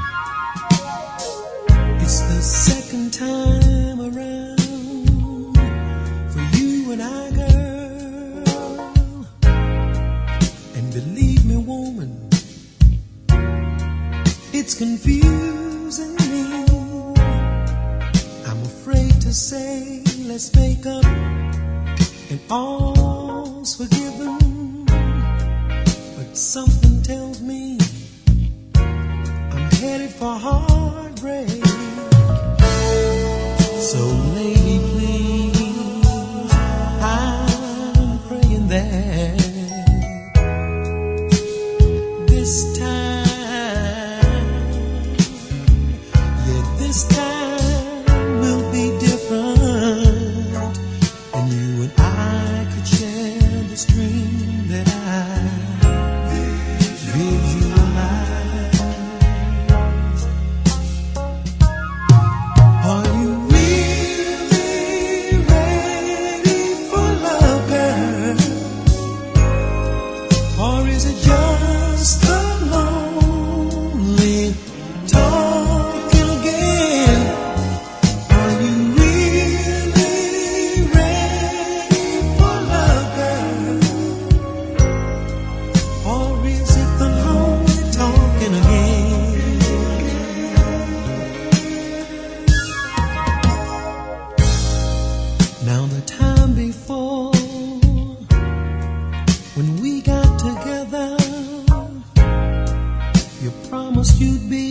It's the second time around for you and I, girl. And believe me, woman, it's confusing me. I'm afraid to say let's make up and all's forgiven, but something tells me I'm headed for heartbreak. So lady, please, I'm praying that this time, yeah, this time will be different, and you and I could share this dream that I visualize. Are you really ready for love, girl? Or is it just the lonely talking again? Are you really ready for love, girl? Or is it the lonely talking again? Now the time before, when we got together, you promised you'd be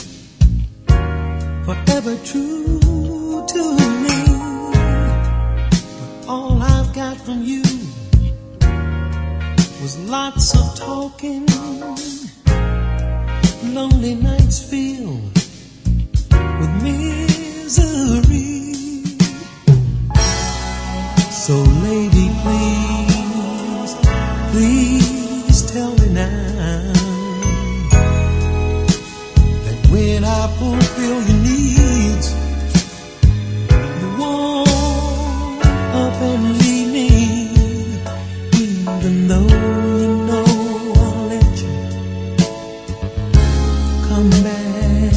forever true to me. But all I've got from you was lots of talking, lonely nights filled with misery. So lady, please, please tell me now that when I fulfill your needs, you won't up and leave me, even though you know I'll let you come back.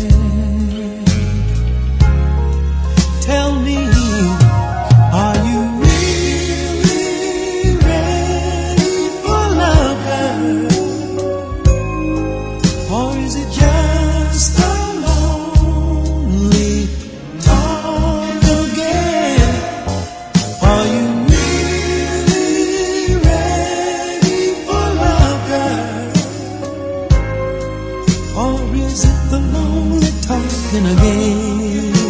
Tell me, are you really ready for love, girl? Or is it just the lonely talk again? Are you really ready for love, girl? Or is it the lonely talking again?